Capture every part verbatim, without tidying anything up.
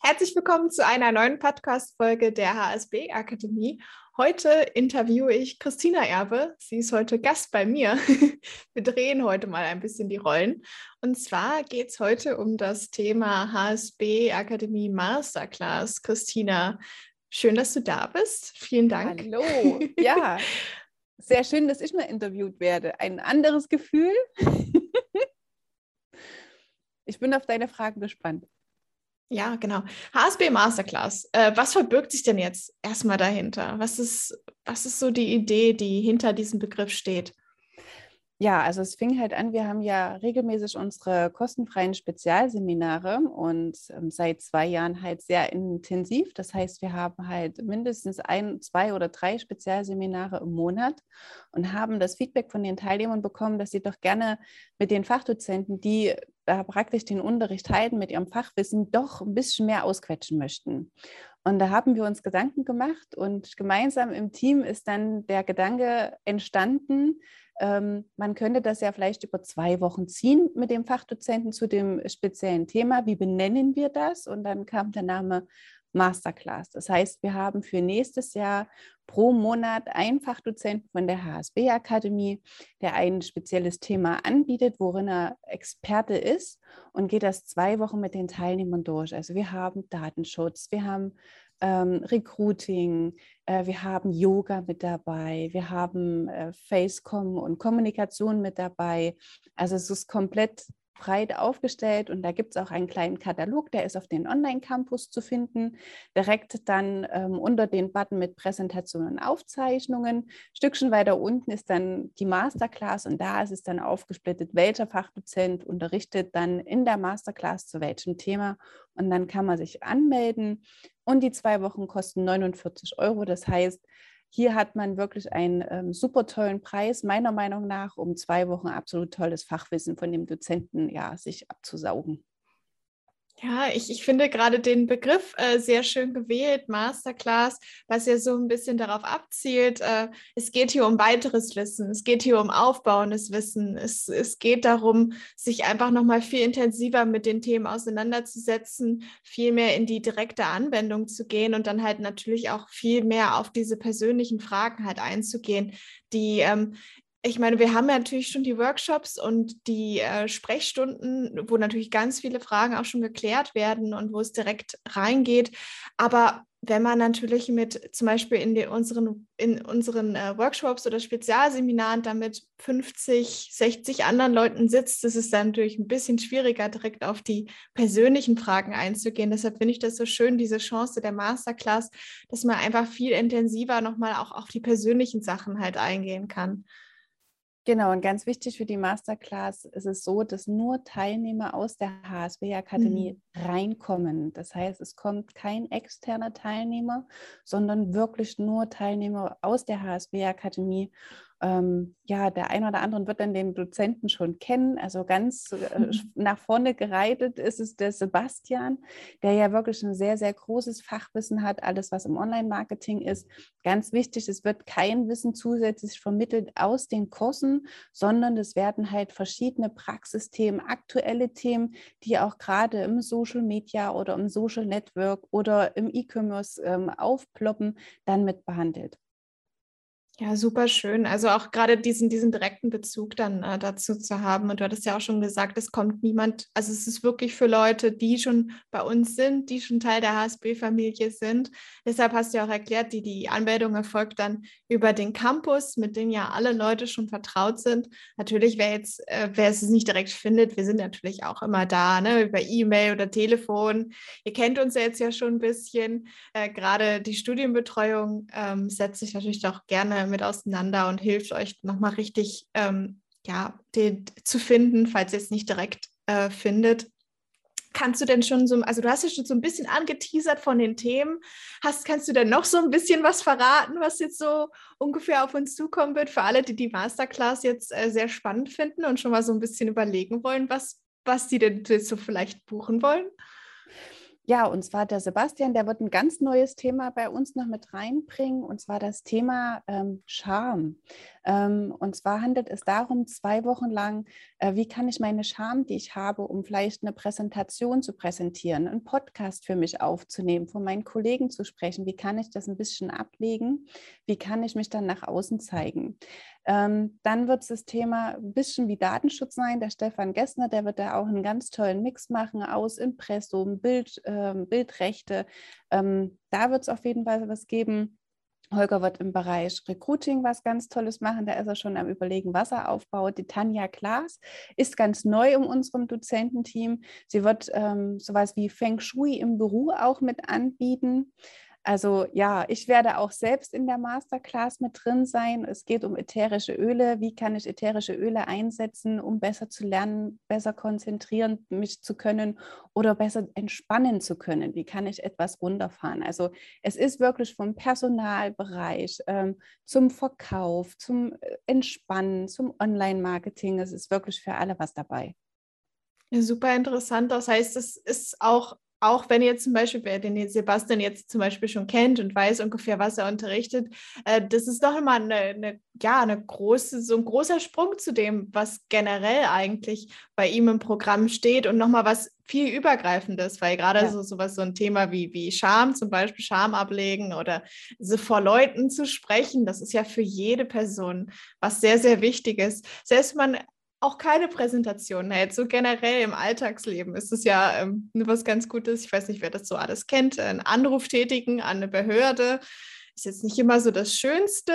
Herzlich willkommen zu einer neuen Podcast-Folge der H S B Akademie. Heute interviewe ich Christina Erbe. Sie ist heute Gast bei mir. Wir drehen heute mal ein bisschen die Rollen. Und zwar geht es heute um das Thema H S B Akademie Masterclass. Christina, schön, dass du da bist. Vielen Dank. Hallo, ja, sehr schön, dass ich mal interviewt werde. Ein anderes Gefühl. Ich bin auf deine Fragen gespannt. Ja, genau. H S B Masterclass. Äh, was verbirgt sich denn jetzt erstmal dahinter? Was ist, was ist so die Idee, die hinter diesem Begriff steht? Ja, also es fing halt an, wir haben ja regelmäßig unsere kostenfreien Spezialseminare und ähm, seit zwei Jahren halt sehr intensiv. Das heißt, wir haben halt mindestens ein, zwei oder drei Spezialseminare im Monat und haben das Feedback von den Teilnehmern bekommen, dass sie doch gerne mit den Fachdozenten, die da praktisch den Unterricht halten, mit ihrem Fachwissen doch ein bisschen mehr ausquetschen möchten. Und da haben wir uns Gedanken gemacht und gemeinsam im Team ist dann der Gedanke entstanden, ähm, man könnte das ja vielleicht über zwei Wochen ziehen mit dem Fachdozenten zu dem speziellen Thema. Wie benennen wir das? Und dann kam der Name Masterclass. Das heißt, wir haben für nächstes Jahr pro Monat einen Fachdozenten von der H S B Akademie, der ein spezielles Thema anbietet, worin er Experte ist und geht das zwei Wochen mit den Teilnehmern durch. Also wir haben Datenschutz, wir haben ähm, Recruiting, äh, wir haben Yoga mit dabei, wir haben äh, Facecom und Kommunikation mit dabei. Also es ist komplett breit aufgestellt und da gibt es auch einen kleinen Katalog, der ist auf den Online-Campus zu finden, direkt dann ähm, unter den Button mit Präsentationen und Aufzeichnungen. Ein Stückchen weiter unten ist dann die Masterclass und da ist es dann aufgesplittet, welcher Fachdozent unterrichtet dann in der Masterclass zu welchem Thema und dann kann man sich anmelden und die zwei Wochen kosten neunundvierzig Euro, das heißt, hier hat man wirklich einen ähm, super tollen Preis, meiner Meinung nach, um zwei Wochen absolut tolles Fachwissen von dem Dozenten ja, sich abzusaugen. Ja, ich, ich finde gerade den Begriff äh, sehr schön gewählt, Masterclass, was ja so ein bisschen darauf abzielt, äh, es geht hier um weiteres Wissen, es geht hier um aufbauendes Wissen, es, es geht darum, sich einfach nochmal viel intensiver mit den Themen auseinanderzusetzen, viel mehr in die direkte Anwendung zu gehen und dann halt natürlich auch viel mehr auf diese persönlichen Fragen halt einzugehen, die ähm, ich meine, wir haben ja natürlich schon die Workshops und die äh, Sprechstunden, wo natürlich ganz viele Fragen auch schon geklärt werden und wo es direkt reingeht. Aber wenn man natürlich mit zum Beispiel in die, unseren, in unseren äh, Workshops oder Spezialseminaren da mit fünfzig, sechzig anderen Leuten sitzt, das ist dann natürlich ein bisschen schwieriger, direkt auf die persönlichen Fragen einzugehen. Deshalb finde ich das so schön, diese Chance der Masterclass, dass man einfach viel intensiver nochmal auch auf die persönlichen Sachen halt eingehen kann. Genau, und ganz wichtig für die Masterclass ist es so, dass nur Teilnehmer aus der H S B Akademie mhm. reinkommen. Das heißt, es kommt kein externer Teilnehmer, sondern wirklich nur Teilnehmer aus der H S B Akademie. Ähm, ja, der eine oder andere wird dann den Dozenten schon kennen. Also ganz äh, mhm. nach vorne gereitet ist es der Sebastian, der ja wirklich ein sehr, sehr großes Fachwissen hat, alles, was im Online-Marketing ist. Ganz wichtig, es wird kein Wissen zusätzlich vermittelt aus den Kursen, sondern es werden halt verschiedene Praxisthemen, aktuelle Themen, die auch gerade im Social Media oder im Social Network oder im E-Commerce ähm, aufploppen, dann mit behandelt. Ja, super schön. Also auch gerade diesen, diesen direkten Bezug dann äh, dazu zu haben. Und du hattest ja auch schon gesagt, es kommt niemand, also es ist wirklich für Leute, die schon bei uns sind, die schon Teil der H S B-Familie sind. Deshalb hast du ja auch erklärt, die, die Anmeldung erfolgt dann über den Campus, mit dem ja alle Leute schon vertraut sind. Natürlich, wer jetzt, äh, wer es nicht direkt findet, wir sind natürlich auch immer da, ne, über E-Mail oder Telefon. Ihr kennt uns ja jetzt ja schon ein bisschen. Äh, gerade die Studienbetreuung ähm, setzt sich natürlich auch gerne mit auseinander und hilft euch nochmal richtig ähm, ja, den, zu finden, falls ihr es nicht direkt äh, findet. Kannst du denn schon so, also du hast ja schon so ein bisschen angeteasert von den Themen. Hast, kannst du denn noch so ein bisschen was verraten, was jetzt so ungefähr auf uns zukommen wird, für alle, die die Masterclass jetzt äh, sehr spannend finden und schon mal so ein bisschen überlegen wollen, was, was die denn jetzt so vielleicht buchen wollen? Ja, und zwar der Sebastian, der wird ein ganz neues Thema bei uns noch mit reinbringen, und zwar das Thema ähm, Charme. Ähm, und zwar handelt es darum, zwei Wochen lang, äh, wie kann ich meine Scham, die ich habe, um vielleicht eine Präsentation zu präsentieren, einen Podcast für mich aufzunehmen, von meinen Kollegen zu sprechen, wie kann ich das ein bisschen ablegen, wie kann ich mich dann nach außen zeigen. Ähm, dann wird es das Thema ein bisschen wie Datenschutz sein. Der Stefan Gessner, der wird da auch einen ganz tollen Mix machen aus Impressum, Bild, ähm, Bildrechte. Ähm, da wird es auf jeden Fall was geben. Holger wird im Bereich Recruiting was ganz Tolles machen. Da ist er schon am Überlegen, was er aufbaut. Die Tanja Klaas ist ganz neu in unserem Dozententeam. Sie wird ähm, sowas wie Feng Shui im Büro auch mit anbieten. Also ja, ich werde auch selbst in der Masterclass mit drin sein. Es geht um ätherische Öle. Wie kann ich ätherische Öle einsetzen, um besser zu lernen, besser konzentrieren mich zu können oder besser entspannen zu können? Wie kann ich etwas runterfahren? Also es ist wirklich vom Personalbereich ähm, zum Verkauf, zum Entspannen, zum Online-Marketing. Es ist wirklich für alle was dabei. Ja, super interessant. Das heißt, es ist auch, auch wenn ihr zum Beispiel, wer den Sebastian jetzt zum Beispiel schon kennt und weiß ungefähr, was er unterrichtet, äh, das ist doch immer eine, eine, ja, eine große, so ein großer Sprung zu dem, was generell eigentlich bei ihm im Programm steht und nochmal was viel Übergreifendes, weil gerade Ja. so sowas, so ein Thema wie, wie Scham, zum Beispiel Scham ablegen oder so vor Leuten zu sprechen, das ist ja für jede Person was sehr, sehr Wichtiges. Selbst wenn man auch keine Präsentation hält, so generell im Alltagsleben ist es ja ähm, was ganz Gutes. Ich weiß nicht, wer das so alles kennt. Ein Anruf tätigen an eine Behörde ist jetzt nicht immer so das Schönste,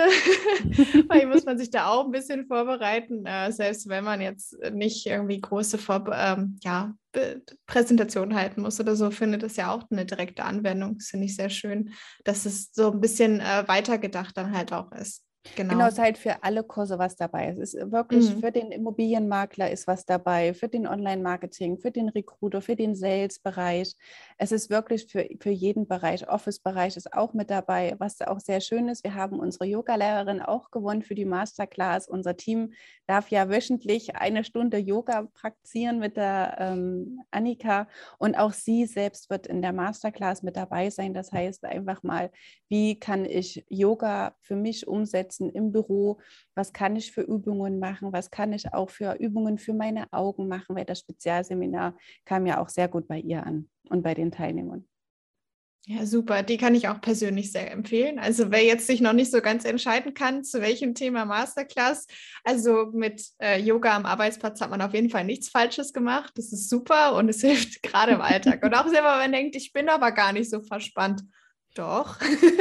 weil muss man sich da auch ein bisschen vorbereiten, äh, selbst wenn man jetzt nicht irgendwie große Vor ähm, ja, Präsentationen halten muss oder so, findet es ja auch eine direkte Anwendung. Das finde ich sehr schön, dass es so ein bisschen äh, weitergedacht dann halt auch ist. Genau, es Genau. ist halt für alle Kurse was dabei. Es ist wirklich Mhm. für den Immobilienmakler ist was dabei, für den Online-Marketing, für den Recruiter, für den Sales-Bereich. Es ist wirklich für, für jeden Bereich. Office-Bereich ist auch mit dabei, was auch sehr schön ist. Wir haben unsere Yoga-Lehrerin auch gewonnen für die Masterclass. Unser Team darf ja wöchentlich eine Stunde Yoga praktizieren mit der ähm, Annika und auch sie selbst wird in der Masterclass mit dabei sein. Das heißt einfach mal, wie kann ich Yoga für mich umsetzen im Büro, was kann ich für Übungen machen, was kann ich auch für Übungen für meine Augen machen, weil das Spezialseminar kam ja auch sehr gut bei ihr an und bei den Teilnehmern. Ja, super. Die kann ich auch persönlich sehr empfehlen. Also wer jetzt sich noch nicht so ganz entscheiden kann, zu welchem Thema Masterclass, also mit äh, Yoga am Arbeitsplatz hat man auf jeden Fall nichts Falsches gemacht. Das ist super und es hilft gerade im Alltag. Und auch selber, wenn man denkt, ich bin aber gar nicht so verspannt. Doch,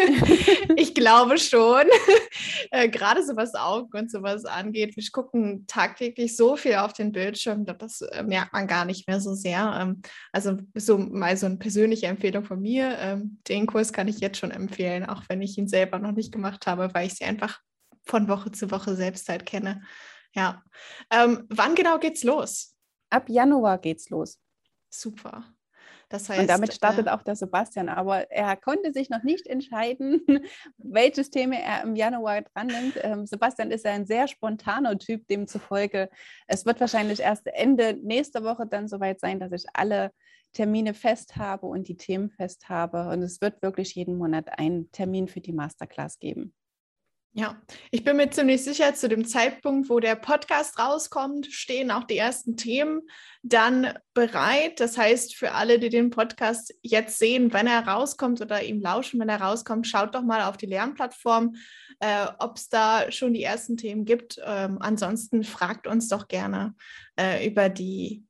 ich glaube schon. äh, gerade so was Augen und sowas angeht. Wir gucken tagtäglich so viel auf den Bildschirm, das äh, merkt man gar nicht mehr so sehr. Ähm, also so mal so eine persönliche Empfehlung von mir. Ähm, den Kurs kann ich jetzt schon empfehlen, auch wenn ich ihn selber noch nicht gemacht habe, weil ich sie einfach von Woche zu Woche selbst halt kenne. Ja. Ähm, wann genau geht's los? Ab Januar geht's los. Super. Das Und damit heißt, startet äh, auch der Sebastian. Aber er konnte sich noch nicht entscheiden, welches Thema er im Januar dran nimmt. Ähm, Sebastian ist ja ein sehr spontaner Typ, demzufolge. Es wird wahrscheinlich erst Ende nächster Woche dann soweit sein, dass ich alle Termine fest habe und die Themen fest habe. Und es wird wirklich jeden Monat einen Termin für die Masterclass geben. ja, ich bin mir ziemlich sicher, zu dem Zeitpunkt, wo der Podcast rauskommt, stehen auch die ersten Themen dann bereit. Das heißt, für alle, die den Podcast jetzt sehen, wenn er rauskommt oder ihm lauschen, wenn er rauskommt, schaut doch mal auf die Lernplattform, äh, ob es da schon die ersten Themen gibt. Ähm, ansonsten fragt uns doch gerne äh, über die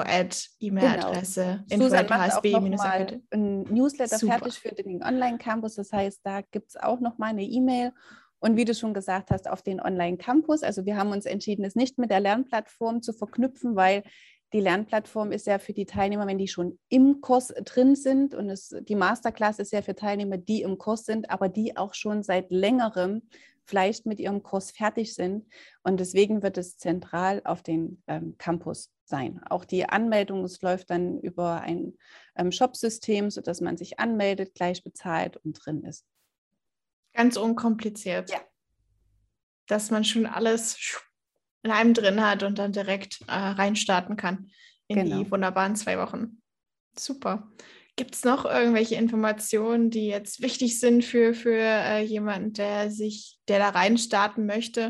Genau. Info-Ad-E-Mail-Adresse, Susan macht auch nochmal info-hsb-akademie. ein Newsletter Super. fertig für den Online-Campus. Das heißt, da gibt es auch nochmal eine E-Mail. Und wie du schon gesagt hast, auf den Online-Campus. Also wir haben uns entschieden, es nicht mit der Lernplattform zu verknüpfen, weil die Lernplattform ist ja für die Teilnehmer, wenn die schon im Kurs drin sind. Und es, die Masterclass ist ja für Teilnehmer, die im Kurs sind, aber die auch schon seit längerem vielleicht mit ihrem Kurs fertig sind. Und deswegen wird es zentral auf den ähm, Campus sein. Auch die Anmeldung, es läuft dann über ein ähm, Shop-System, sodass man sich anmeldet, gleich bezahlt und drin ist. Ganz unkompliziert. Ja. Dass man schon alles in einem drin hat und dann direkt äh, reinstarten kann in Genau. die wunderbaren zwei Wochen. Super. Gibt es noch irgendwelche Informationen, die jetzt wichtig sind für, für äh, jemanden, der sich, der da reinstarten möchte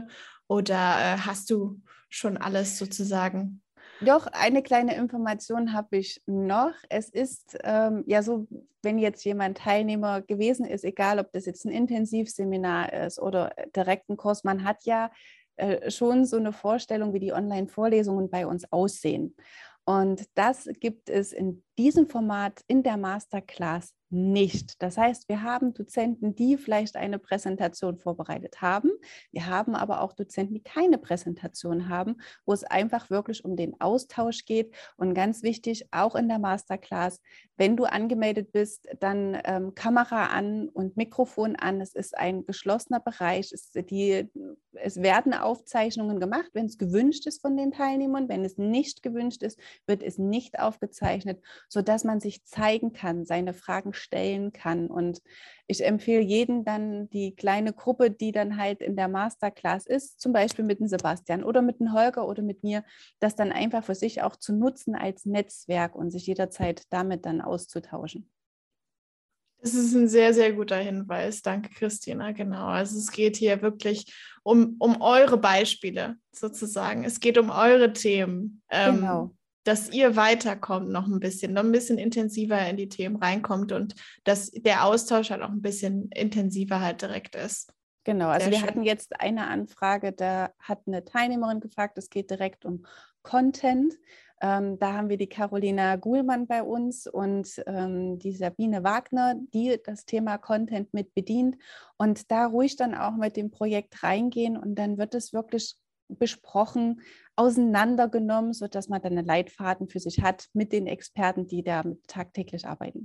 oder äh, hast du schon alles sozusagen? Doch, eine kleine Information habe ich noch. Es ist ähm, ja so, wenn jetzt jemand Teilnehmer gewesen ist, egal ob das jetzt ein Intensivseminar ist oder direkt ein Kurs, man hat ja äh, schon so eine Vorstellung, wie die Online-Vorlesungen bei uns aussehen. Und das gibt es in diesem Format in der Masterclass nicht. Das heißt, wir haben Dozenten, die vielleicht eine Präsentation vorbereitet haben. Wir haben aber auch Dozenten, die keine Präsentation haben, wo es einfach wirklich um den Austausch geht. Und ganz wichtig, auch in der Masterclass, wenn du angemeldet bist, dann ähm, Kamera an und Mikrofon an. Es ist ein geschlossener Bereich. Es, die, es werden Aufzeichnungen gemacht, wenn es gewünscht ist von den Teilnehmern. Wenn es nicht gewünscht ist, wird es nicht aufgezeichnet, sodass man sich zeigen kann, seine Fragen stellen kann. Und ich empfehle jedem dann die kleine Gruppe, die dann halt in der Masterclass ist, zum Beispiel mit dem Sebastian oder mit dem Holger oder mit mir, das dann einfach für sich auch zu nutzen als Netzwerk und sich jederzeit damit dann auszutauschen. Das ist ein sehr, sehr guter Hinweis. Danke, Christina. Genau. Also es geht hier wirklich um, um eure Beispiele sozusagen. Es geht um eure Themen. Ähm, Genau. Dass ihr weiterkommt noch ein bisschen, noch ein bisschen intensiver in die Themen reinkommt und dass der Austausch halt auch ein bisschen intensiver halt direkt ist. Genau, also Sehr wir schön. hatten jetzt eine Anfrage, da hat eine Teilnehmerin gefragt, es geht direkt um Content. Ähm, da haben wir die Carolina Guhlmann bei uns und ähm, die Sabine Wagner, die das Thema Content mit bedient und da ruhig dann auch mit dem Projekt reingehen und dann wird es wirklich besprochen, auseinandergenommen, sodass man dann einen Leitfaden für sich hat mit den Experten, die da tagtäglich arbeiten.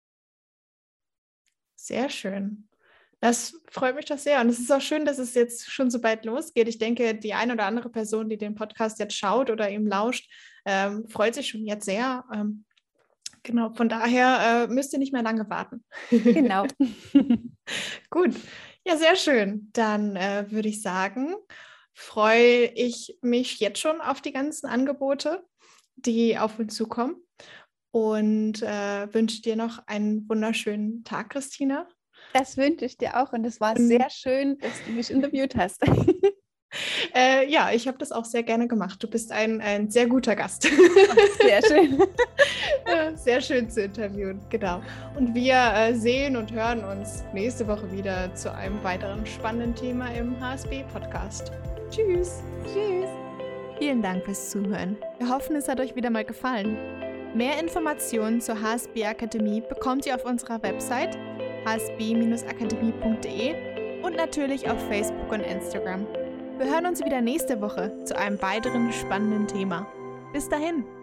Sehr schön. Das freut mich doch sehr. Und es ist auch schön, dass es jetzt schon so bald losgeht. Ich denke, die eine oder andere Person, die den Podcast jetzt schaut oder ihm lauscht, ähm, freut sich schon jetzt sehr. Ähm, genau, von daher äh, müsst ihr nicht mehr lange warten. Genau. Gut. Ja, sehr schön. Dann äh, würde ich sagen, freue ich mich jetzt schon auf die ganzen Angebote, die auf uns zukommen und äh, wünsche dir noch einen wunderschönen Tag, Christina. Das wünsche ich dir auch und es war sehr schön, dass du mich interviewt hast. äh, ja, ich habe das auch sehr gerne gemacht. Du bist ein, ein sehr guter Gast. Sehr schön. Sehr schön zu interviewen, genau. Und wir äh, sehen und hören uns nächste Woche wieder zu einem weiteren spannenden Thema im H S B-Podcast. Tschüss. Tschüss. Vielen Dank fürs Zuhören. Wir hoffen, es hat euch wieder mal gefallen. Mehr Informationen zur H S B-Akademie bekommt ihr auf unserer Website h s b Bindestrich akademie punkt de und natürlich auf Facebook und Instagram. Wir hören uns wieder nächste Woche zu einem weiteren spannenden Thema. Bis dahin!